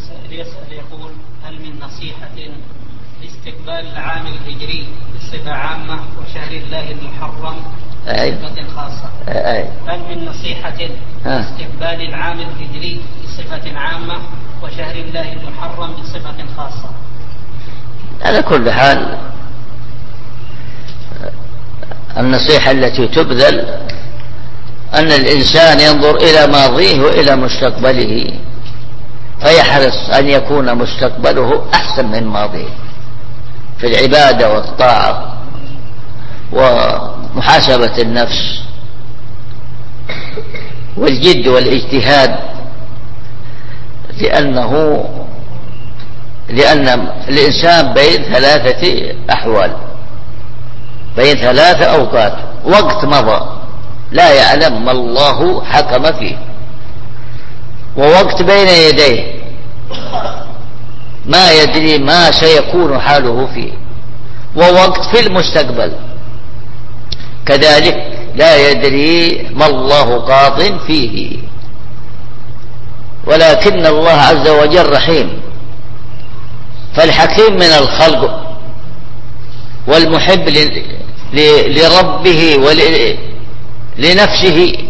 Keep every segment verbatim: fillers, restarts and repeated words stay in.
يسأل يقول: هل من نصيحة لاستقبال العام الهجري بصفة عامة وشهر الله المحرم بصفة خاصة؟ أي. هل من نصيحة لاستقبال العام الهجري بصفة عامة وشهر الله المحرم بصفة خاصة؟ على كل حال النصيحة التي تبذل أن الإنسان ينظر إلى ماضيه وإلى مستقبله، فيحرص أن يكون مستقبله أحسن من ماضيه في العبادة والطاعة ومحاسبة النفس والجد والاجتهاد، لأنه لأن الإنسان بين ثلاثة أحوال، بين ثلاثة أوقات: وقت مضى لا يعلم ما الله حكم فيه، ووقت بين يديه ما يدري ما سيكون حاله فيه، ووقت في المستقبل كذلك لا يدري ما الله قاض فيه. ولكن الله عز وجل رحيم، فالحكيم من الخلق والمحب لربه ولنفسه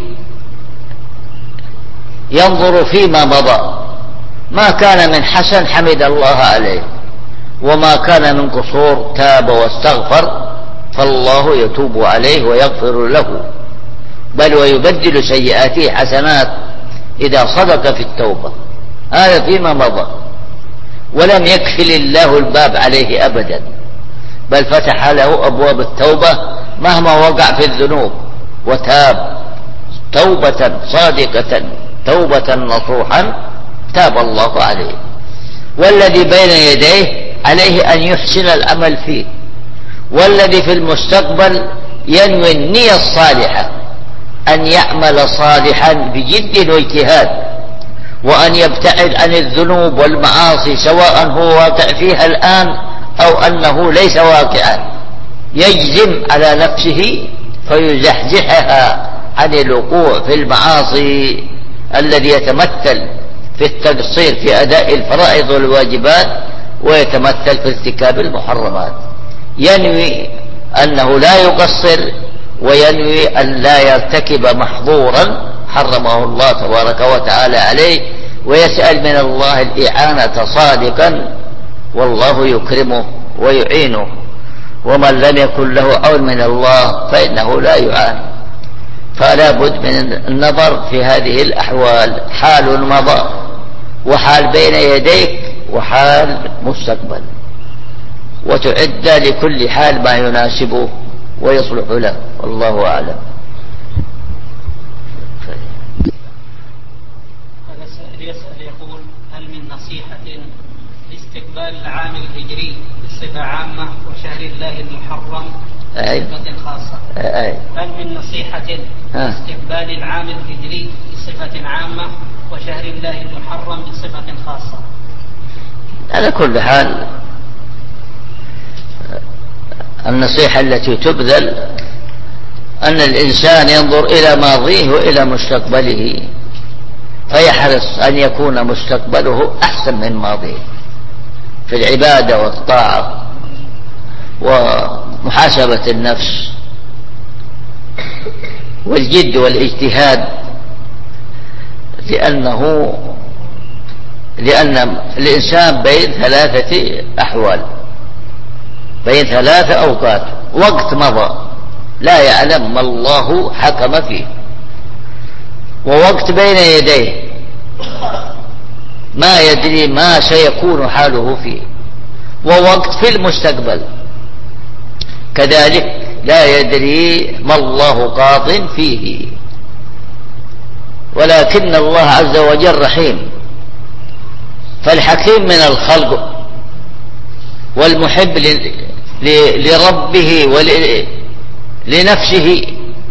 ينظر فيما مضى، ما كان من حسن حمد الله عليه، وما كان من قصور تاب واستغفر، فالله يتوب عليه ويغفر له، بل ويبدل سيئاته حسنات إذا صدق في التوبة. هذا فيما مضى، ولم يكفل الله الباب عليه أبدا، بل فتح له أبواب التوبة مهما وقع في الذنوب، وتاب توبة صادقة توبة نصوحا تاب الله عليه. والذي بين يديه عليه أن يحسن العمل فيه، والذي في المستقبل ينوي النية الصالحة أن يعمل صالحا بجد واجتهاد، وأن يبتعد عن الذنوب والمعاصي سواء هو واقع فيها الآن أو أنه ليس واقعا، يجزم على نفسه فيزحزحها عن الوقوع في المعاصي الذي يتمثل في التقصير في أداء الفرائض والواجبات، ويتمثل في ارتكاب المحرمات. ينوي أنه لا يقصر، وينوي أن لا يرتكب محظورا حرمه الله تبارك وتعالى عليه، ويسأل من الله الإعانة صادقا، والله يكرمه ويعينه. ومن لم يكن له عون من الله فإنه لا يعان. فلا بد من النظر في هذه الأحوال: حال مضى، وحال بين يديك، وحال مستقبل، وتعد لكل حال ما يناسبه ويصلح له، والله أعلم. يسأل يقول: هل من نصيحة لاستقبال العام الهجري بصفة عامة وشهر الله المحرم بصفة خاصة؟ أي. هل من نصيحة لاستقبال العام الهجري بصفة عامة وشهر الله المحرم بصفة خاصة؟ على كل حال النصيحة التي تبذل أن الإنسان ينظر إلى ماضيه وإلى مستقبله، فيحرص أن يكون مستقبله أحسن من ماضيه في العبادة والطاعة ومحاسبة النفس والجد والاجتهاد، لأنه لأن الإنسان بين ثلاثة أحوال، بين ثلاثة أوقات: وقت مضى لا يعلم ما الله حكم فيه، ووقت بين يديه ما يدري ما سيكون حاله فيه، ووقت في المستقبل كذلك لا يدري ما الله قاض فيه. ولكن الله عز وجل رحيم، فالحكيم من الخلق والمحب لربه ولنفسه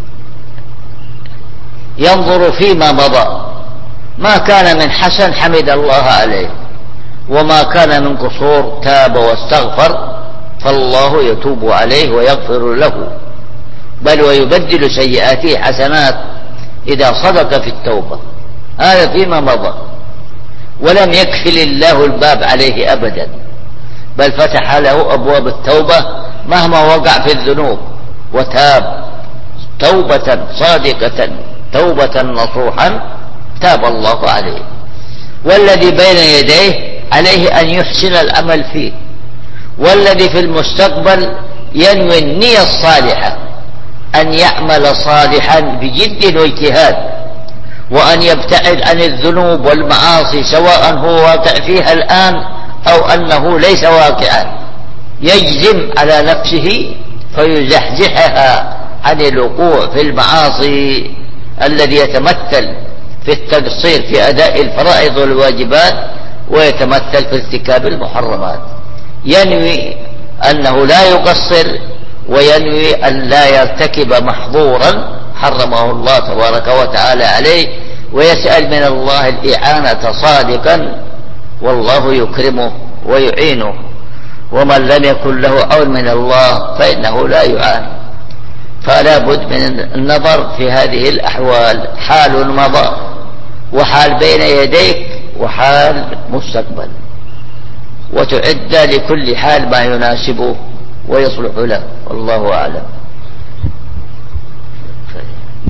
ينظر فيما مضى، ما كان من حسن حمد الله عليه، وما كان من قصور تاب واستغفر، فالله يتوب عليه ويغفر له، بل ويبدل سيئاته حسنات إذا صدق في التوبة. هذا فيما مضى. ولم يكفل الله الباب عليه أبدا، بل فتح له أبواب التوبة مهما وقع في الذنوب وتاب توبة صادقة توبة نصوحا تاب الله عليه. والذي بين يديه عليه أن يحسن العمل فيه، والذي في المستقبل ينوي النية الصالحة أن يعمل صالحا بجد واجتهاد، وأن يبتعد عن الذنوب والمعاصي سواء هو واقع فيها الآن أو أنه ليس واقعا، يجزم على نفسه فيزحزحها عن الوقوع في المعاصي الذي يتمثل في التقصير في أداء الفرائض والواجبات ويتمثل في ارتكاب المحرمات. ينوي أنه لا يقصر، وينوي أن لا يرتكب محظورا حرمه الله تبارك وتعالى عليه، ويسأل من الله الإعانة صادقا، والله يكرمه ويعينه. ومن لم يكن له عون من الله فإنه لا يعان. فلا بد من النظر في هذه الأحوال، حال مضى وحال بين يديك وحال مستقبل، وتعد لكل حال ما يناسبه ويصلح له، والله أعلم.